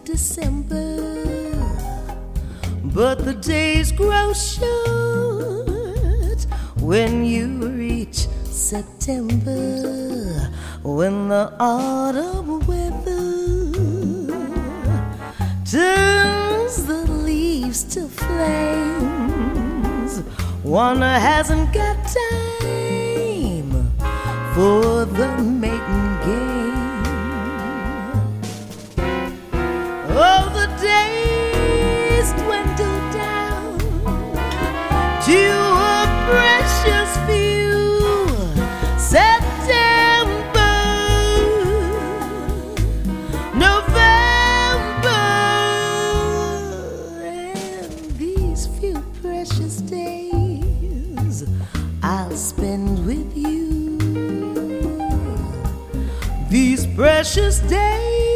December, but the days grow short when you reach September, when the autumn weather turns the leaves to flames. One hasn't got time for the maiden game. Oh, the days dwindle down to a precious few. September, November, and these few precious days I'll spend with you. These precious days